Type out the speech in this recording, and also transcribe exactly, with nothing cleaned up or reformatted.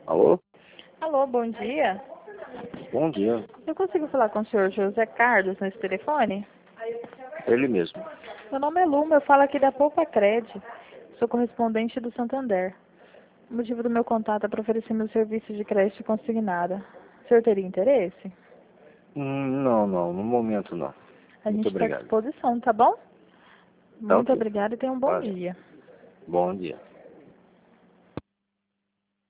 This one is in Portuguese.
Alô? Alô, bom dia. Bom dia. Eu consigo falar com o senhor José Carlos nesse telefone? Ele mesmo. Meu nome é Luma, eu falo aqui da Poupa Cred. Sou correspondente do Santander. O motivo do meu contato é para oferecer meu serviço de crédito consignada. O senhor teria interesse? Hum, não, não. No momento não. A Muito gente está à obrigado. disposição, tá bom? Tá Muito ok. obrigada e tenha um bom Valeu. dia. Bom dia.